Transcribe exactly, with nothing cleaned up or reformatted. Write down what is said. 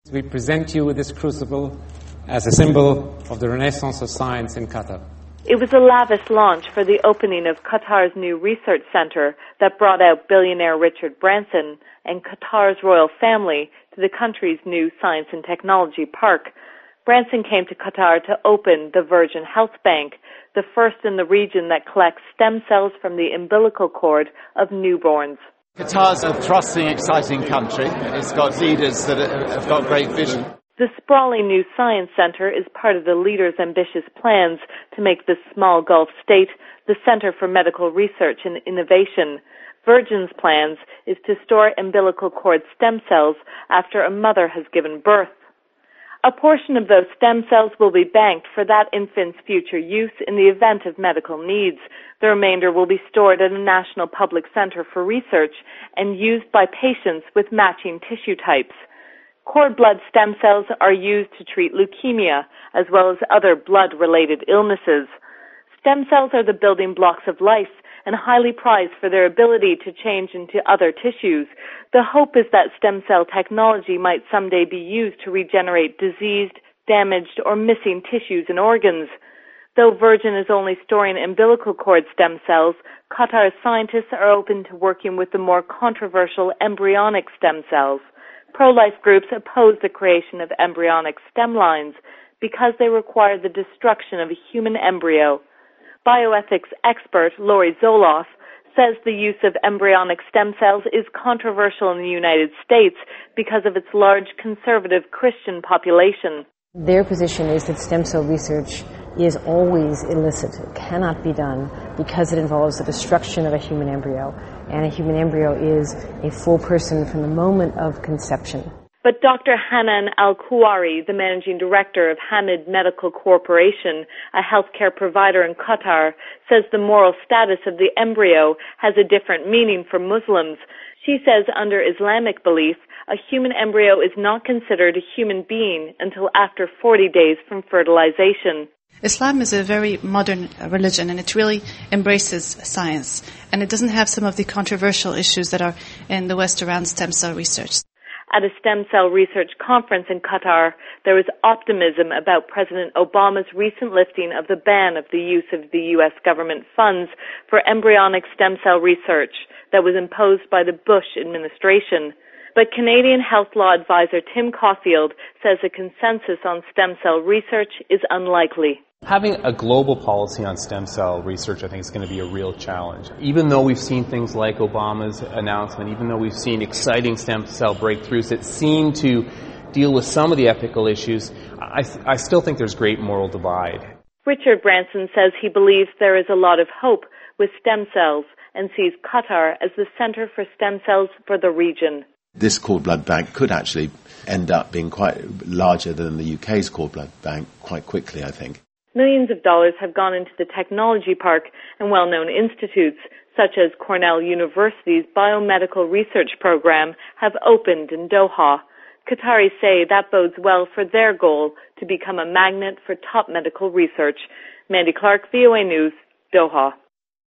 We present you with this crucible as a symbol of the renaissance of science in Qatar. It was a lavish launch for the opening of Qatar's new research center that brought out billionaire Richard Branson and Qatar's royal family to the country's new science and technology park. Branson came to Qatar to open the Virgin Health Bank, the first in the region that collects stem cells from the umbilical cord of newborns. Qatar's a thrusting, exciting country. It's got leaders that have got great vision. The sprawling new science center is part of the leaders' ambitious plans to make this small Gulf state the center for medical research and innovation. Virgin's plans is to store umbilical cord stem cells after a mother has given birth. A portion of those stem cells will be banked for that infant's future use in the event of medical needs. The remainder will be stored at a national public center for research and used by patients with matching tissue types. Cord blood stem cells are used to treat leukemia as well as other blood-related illnesses. Stem cells are the building blocks of life and highly prized for their ability to change into other tissues. The hope is that stem cell technology might someday be used to regenerate diseased, damaged, or missing tissues and organs. Though Virgin is only storing umbilical cord stem cells, Qatar's scientists are open to working with the more controversial embryonic stem cells. Pro-life groups oppose the creation of embryonic stem lines because they require the destruction of a human embryo. Bioethics expert Lori Zoloff says the use of embryonic stem cells is controversial in the United States because of its large conservative Christian population. Their position is that stem cell research is always illicit. It cannot be done because it involves the destruction of a human embryo, and a human embryo is a full person from the moment of conception. But Doctor Hanan Al-Kuwari, the managing director of Hamid Medical Corporation, a healthcare provider in Qatar, says the moral status of the embryo has a different meaning for Muslims. She says under Islamic belief, a human embryo is not considered a human being until after forty days from fertilization. Islam is a very modern religion, and it really embraces science, and it doesn't have some of the controversial issues that are in the West around stem cell research. At a stem cell research conference in Qatar, there was optimism about President Obama's recent lifting of the ban of the use of the U S government funds for embryonic stem cell research that was imposed by the Bush administration. But Canadian health law advisor Tim Caulfield says a consensus on stem cell research is unlikely. Having a global policy on stem cell research, I think, is going to be a real challenge. Even though we've seen things like Obama's announcement, even though we've seen exciting stem cell breakthroughs that seem to deal with some of the ethical issues, I, I still think there's great moral divide. Richard Branson says he believes there is a lot of hope with stem cells and sees Qatar as the center for stem cells for the region. This cord blood bank could actually end up being quite larger than the U K's cord blood bank quite quickly, I think. Millions of dollars have gone into the technology park, and well-known institutes, such as Cornell University's biomedical research program, have opened in Doha. Qataris say that bodes well for their goal to become a magnet for top medical research. Mandy Clark, V O A News, Doha.